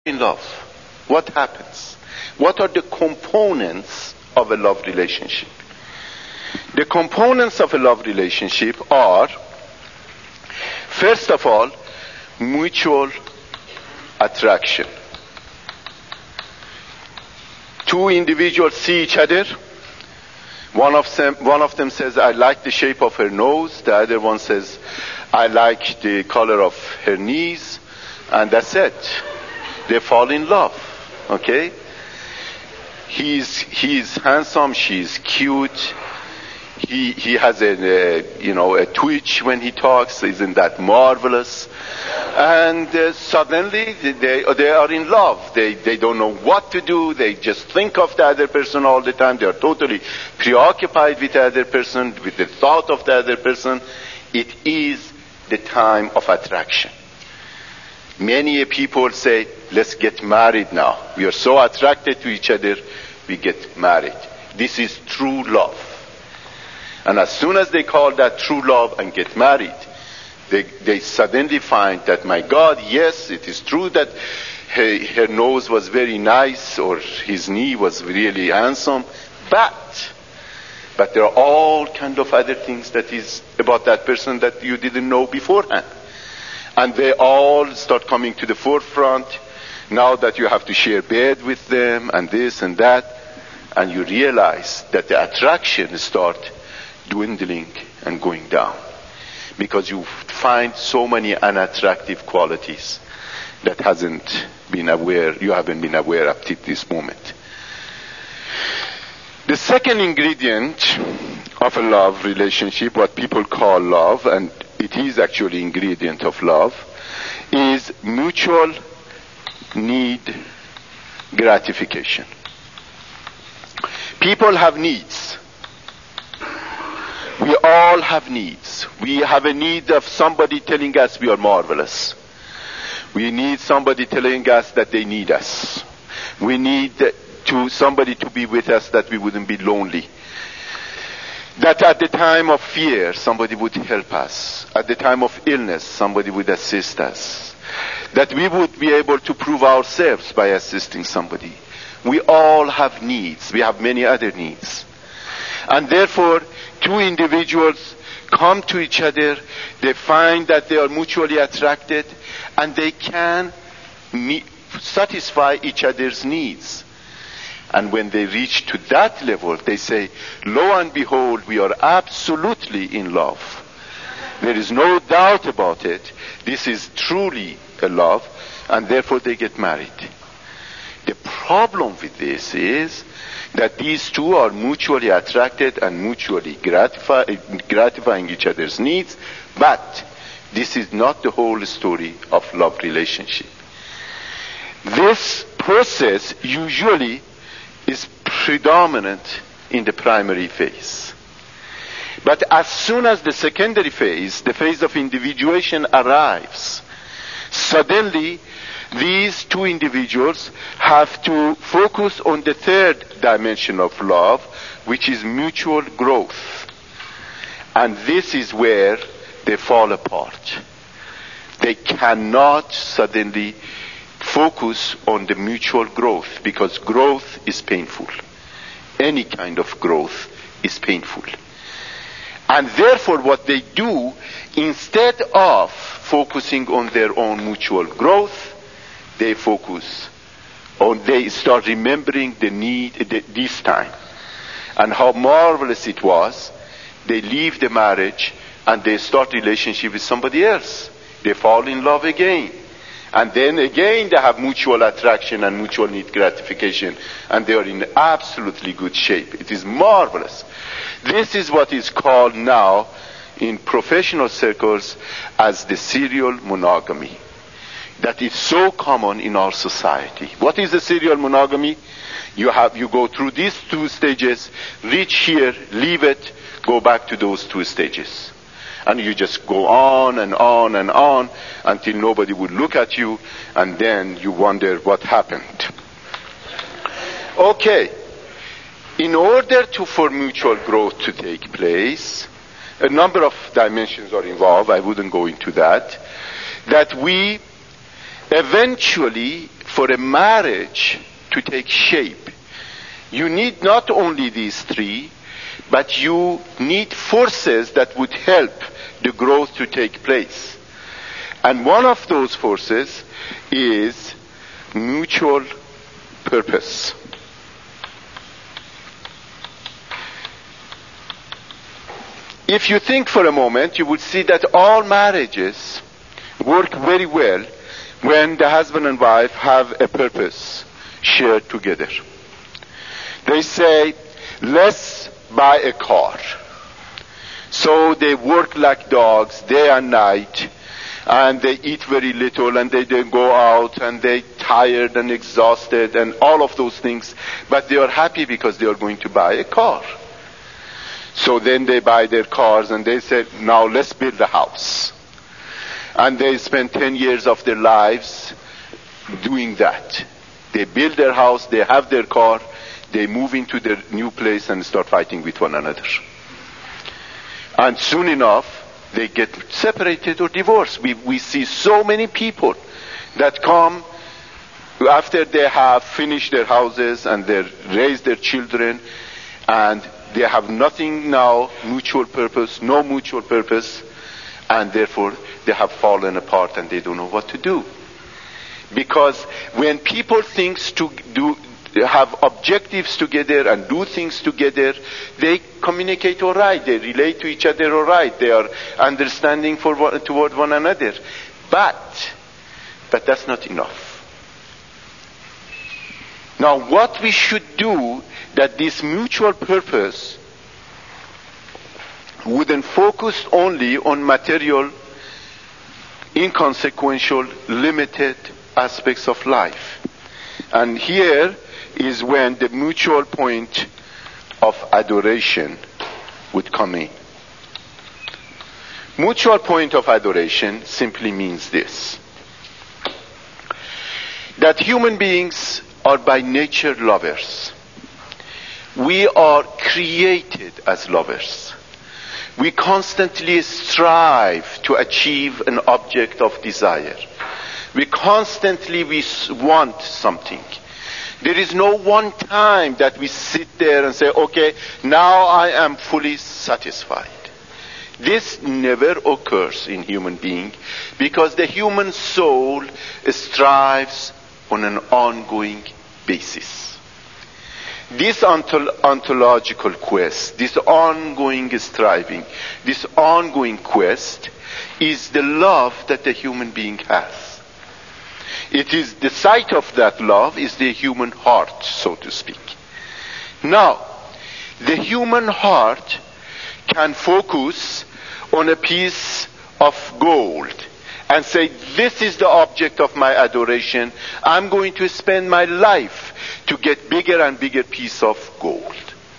in love, what happens? What are the components of a love relationship? The components of a love relationship are, first of all, mutual attraction. Two individuals see each other. One of them says, I like the shape of her nose. The other one says, I like the color of her knees. And that's it. They fall in love. Okay? He's handsome, she's cute. He has a twitch when he talks. Isn't that marvelous? And suddenly they are in love. They don't know what to do. They just think of the other person all the time. They are totally preoccupied with the other person, with the thought of the other person. It is the time of attraction. Many people say, let's get married now. We are so attracted to each other, we get married. This is true love. And as soon as they call that true love and get married, they suddenly find that, my God, yes, it is true that her nose was very nice or his knee was really handsome, but there are all kind of other things that is about that person that you didn't know beforehand. And they all start coming to the forefront now that you have to share bed with them and this and that, and you realize that the attraction starts dwindling and going down because you find so many unattractive qualities that you haven't been aware up to this moment. The second ingredient of a love relationship, what people call love, and it is actually ingredient of love, is mutual need gratification. People have needs. We all have needs. We have a need of somebody telling us we are marvelous. We need somebody telling us that they need us. We need somebody to be with us that we wouldn't be lonely. That at the time of fear, somebody would help us. At the time of illness, somebody would assist us. That we would be able to prove ourselves by assisting somebody. We all have needs. We have many other needs. And therefore, two individuals come to each other, they find that they are mutually attracted, and they can satisfy each other's needs. And when they reach to that level, they say, lo and behold, we are absolutely in love. There is no doubt about it. This is truly a love, and therefore they get married. The problem with this is that these two are mutually attracted and mutually gratifying each other's needs, but this is not the whole story of love relationship. This process usually is predominant in the primary phase. But as soon as the secondary phase, the phase of individuation arrives, suddenly these two individuals have to focus on the third dimension of love, which is mutual growth. And this is where they fall apart. They cannot suddenly focus on the mutual growth because growth is painful. Any kind of growth is painful. And therefore what they do, instead of focusing on their own mutual growth, they start remembering the need, this time. And how marvelous it was. They leave the marriage and they start relationship with somebody else. They fall in love again. And then again they have mutual attraction and mutual need gratification. And they are in absolutely good shape. It is marvelous. This is what is called now in professional circles as the serial monogamy. That is so common in our society. What is the serial monogamy? You go through these two stages, reach here, leave it, go back to those two stages. And you just go on and on and on until nobody would look at you, and then you wonder what happened. Okay. In order for mutual growth to take place, a number of dimensions are involved. I wouldn't go into that. That we Eventually, for a marriage to take shape, you need not only these three, but you need forces that would help the growth to take place. And one of those forces is mutual purpose. If you think for a moment, you would see that all marriages work very well when the husband and wife have a purpose shared together. They say, let's buy a car. So they work like dogs day and night, and they eat very little, and they go out, and they're tired and exhausted, and all of those things, but they are happy because they are going to buy a car. So then they buy their cars, and they say, now let's build a house. And they spend 10 years of their lives doing that. They build their house, they have their car, they move into their new place and start fighting with one another. And soon enough, they get separated or divorced. We see so many people that come after they have finished their houses and they raised their children, and they have nothing now, mutual purpose, no mutual purpose, and therefore they have fallen apart and they don't know what to do. Because when people have objectives together and do things together, they communicate all right, they relate to each other all right, they are understanding toward one another. But that's not enough. Now what we should do, that this mutual purpose wouldn't focus only on material, inconsequential, limited aspects of life. And here is when the mutual point of adoration would come in. Mutual point of adoration simply means this: that human beings are by nature lovers. We are created as lovers. We constantly strive to achieve an object of desire. We constantly want something. There is no one time that we sit there and say, okay, now I am fully satisfied. This never occurs in human being, because the human soul strives on an ongoing basis. This ontological quest, this ongoing striving, this ongoing quest is the love that the human being has. It is the site of that love is the human heart, so to speak. Now, the human heart can focus on a piece of gold and say, this is the object of my adoration. I'm going to spend my life to get bigger and bigger piece of gold.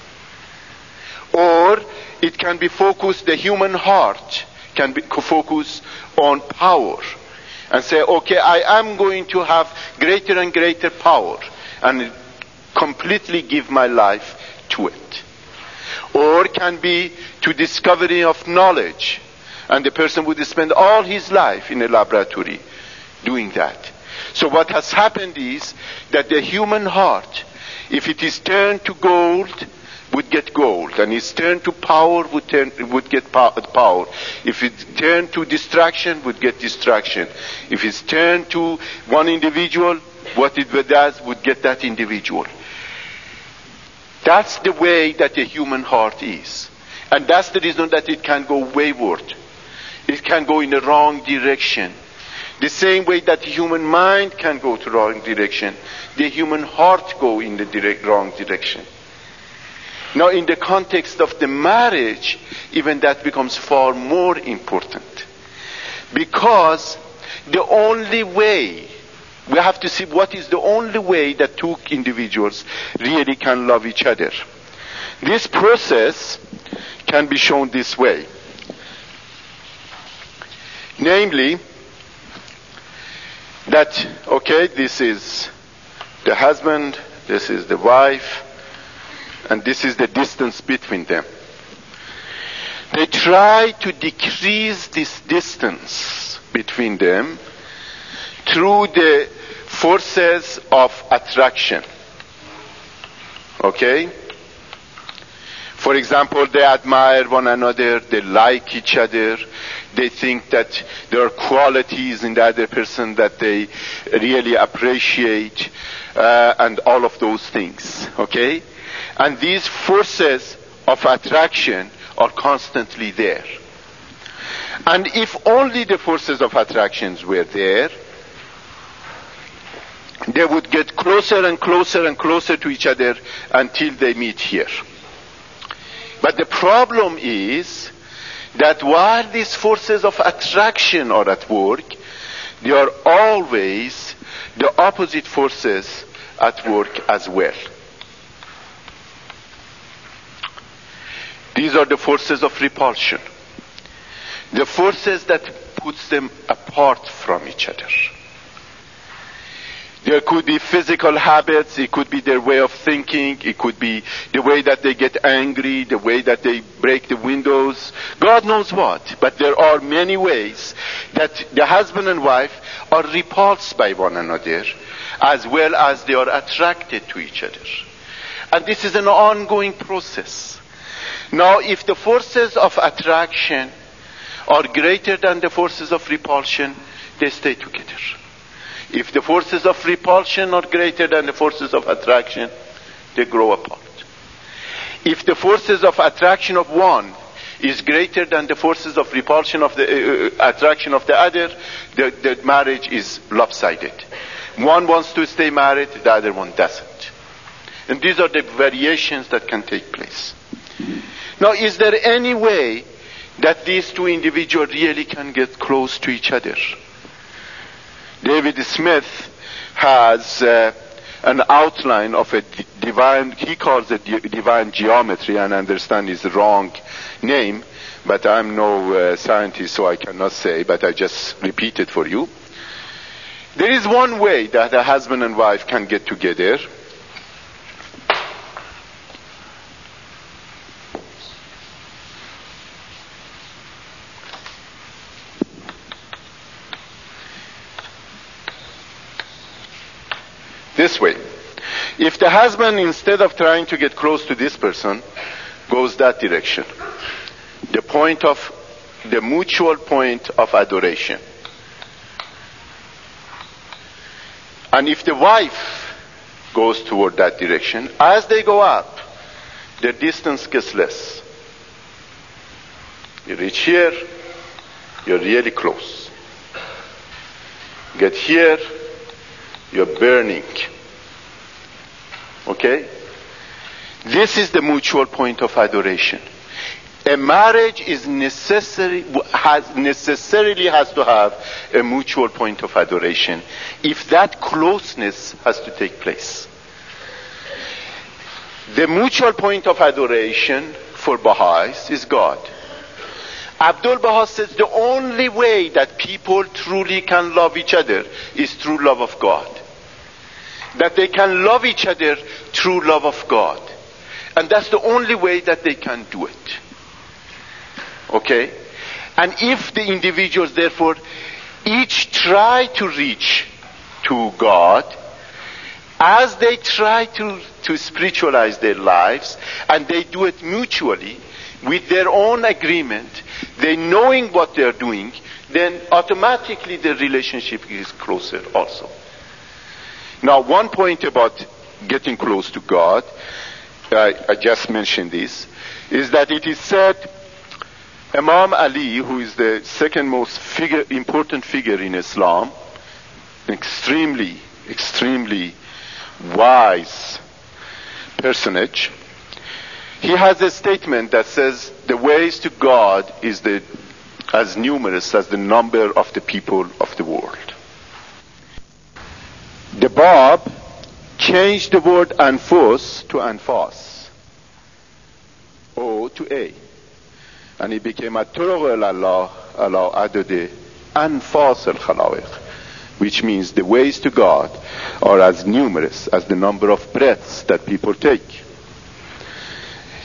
Or it can be focused, the human heart can be focused on power and say, okay, I am going to have greater and greater power and completely give my life to it. Or it can be to discovery of knowledge, and the person would spend all his life in a laboratory doing that. So what has happened is that the human heart, if it is turned to gold, would get gold, and its turned to power would get power. If it's turned to distraction, would get distraction. If it's turned to one individual, what it does would get that individual. That's the way that the human heart is, and that's the reason that it can go wayward. It can go in the wrong direction. The same way that the human mind can go to wrong direction, the human heart go in the wrong direction. Now in the context of the marriage, even that becomes far more important. Because the only way, we have to see what is the only way that two individuals really can love each other. This process can be shown this way. Namely, that, okay, this is the husband, this is the wife, and this is the distance between them. They try to decrease this distance between them through the forces of attraction. Okay? For example, they admire one another, they like each other, they think that there are qualities in the other person that they really appreciate, and all of those things. Okay? And these forces of attraction are constantly there. And if only the forces of attractions were there, they would get closer and closer and closer to each other until they meet here. But the problem is that while these forces of attraction are at work, they are always the opposite forces at work as well. These are the forces of repulsion. The forces that puts them apart from each other. There could be physical habits, it could be their way of thinking, it could be the way that they get angry, the way that they break the windows, God knows what. But there are many ways that the husband and wife are repulsed by one another, as well as they are attracted to each other. And this is an ongoing process. Now, if the forces of attraction are greater than the forces of repulsion, they stay together. If the forces of repulsion are greater than the forces of attraction, they grow apart. If the forces of attraction of one is greater than the forces of repulsion of the attraction of the other, the marriage is lopsided. One wants to stay married, the other one doesn't. And these are the variations that can take place. Now, is there any way that these two individuals really can get close to each other? David Smith has an outline of a divine, he calls it divine geometry, and I understand is the wrong name, but I'm no scientist, so I cannot say, but I just repeat it for you. There is one way that a husband and wife can get together. This way. If the husband, instead of trying to get close to this person, goes that direction, the mutual point of adoration. And if the wife goes toward that direction, as they go up, the distance gets less. You reach here, you're really close. Get here, you're burning. Okay? This is the mutual point of adoration. A marriage is necessarily has to have a mutual point of adoration if that closeness has to take place. The mutual point of adoration for Baha'is is God. Abdul Baha says the only way that people truly can love each other is through love of God. That they can love each other through love of God. And that's the only way that they can do it. Okay? And if the individuals, therefore, each try to reach to God, as they try to spiritualize their lives, and they do it mutually, with their own agreement, they knowing what they're doing, then automatically the relationship is closer also. Now, one point about getting close to God, I just mentioned this, is that it is said Imam Ali, who is the second most important figure in Islam, extremely wise personage, he has a statement that says the ways to God is as numerous as the number of the people of the world. The Bab changed the word anfus to anfas, O to A, and it became at-turuq ila Allah ala adad anfas al-khalaiq, which means the ways to God are as numerous as the number of breaths that people take.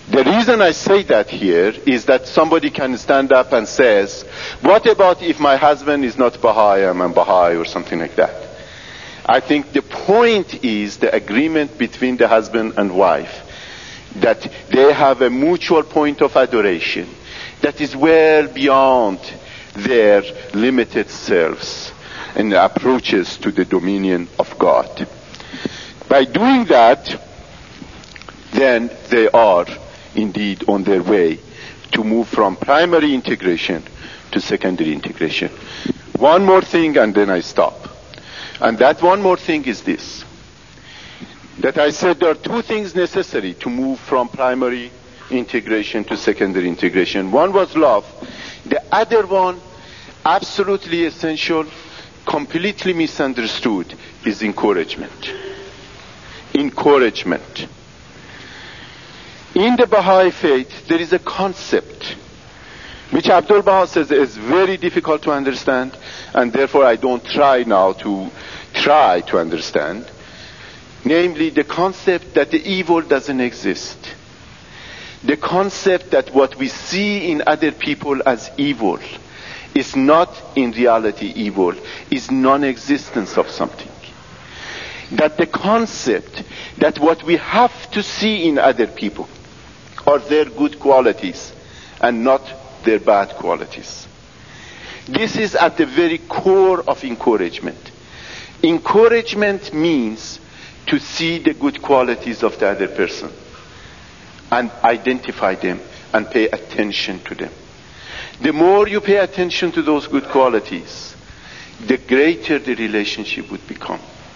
The reason I say that here is that somebody can stand up and says, what about if my husband is not Baha'i, I'm a Baha'i or something like that? I think the point is the agreement between the husband and wife, that they have a mutual point of adoration that is well beyond their limited selves and approaches to the dominion of God. By doing that, then they are indeed on their way to move from primary integration to secondary integration. One more thing and then I stop. And that one more thing is this, that I said there are two things necessary to move from primary integration to secondary integration. One was love. The other one, absolutely essential, completely misunderstood, is encouragement. Encouragement. In the Baha'i faith, there is a concept which Abdul Baha says is very difficult to understand, and therefore I don't try now to understand. Namely, the concept that the evil doesn't exist. The concept that what we see in other people as evil is not in reality evil, is non-existence of something. That the concept that what we have to see in other people are their good qualities and not their bad qualities. This is at the very core of encouragement. Encouragement means to see the good qualities of the other person and identify them and pay attention to them. The more you pay attention to those good qualities, the greater the relationship would become.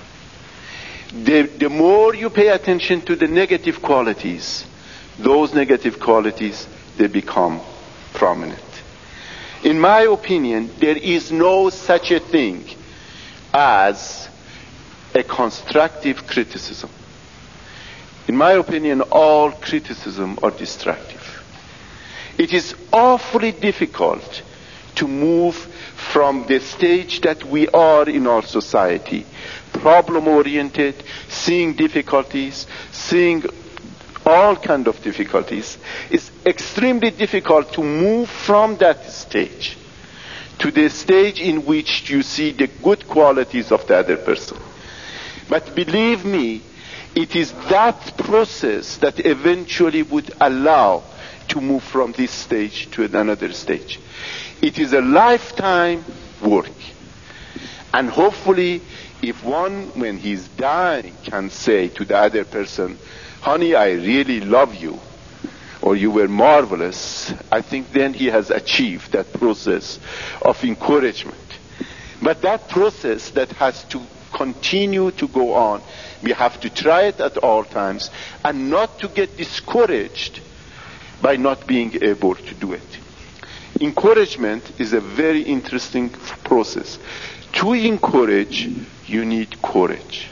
The more you pay attention to the negative qualities, those negative qualities, they become prominent. In my opinion, there is no such a thing as a constructive criticism. In my opinion, all criticism are destructive. It is awfully difficult to move from the stage that we are in our society, problem-oriented, seeing difficulties, seeing all kinds of difficulties. It's extremely difficult to move from that stage to the stage in which you see the good qualities of the other person. But believe me, it is that process that eventually would allow to move from this stage to another stage. It is a lifetime work. And hopefully, if one, when he's dying, can say to the other person, honey, I really love you, or you were marvelous, I think then he has achieved that process of encouragement. But that process that has to continue to go on, we have to try it at all times and not to get discouraged by not being able to do it. Encouragement is a very interesting process. To encourage, you need courage.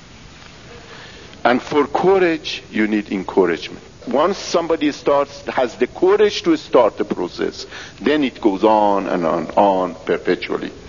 And for courage, you need encouragement. Once somebody has the courage to start the process, then it goes on and on perpetually.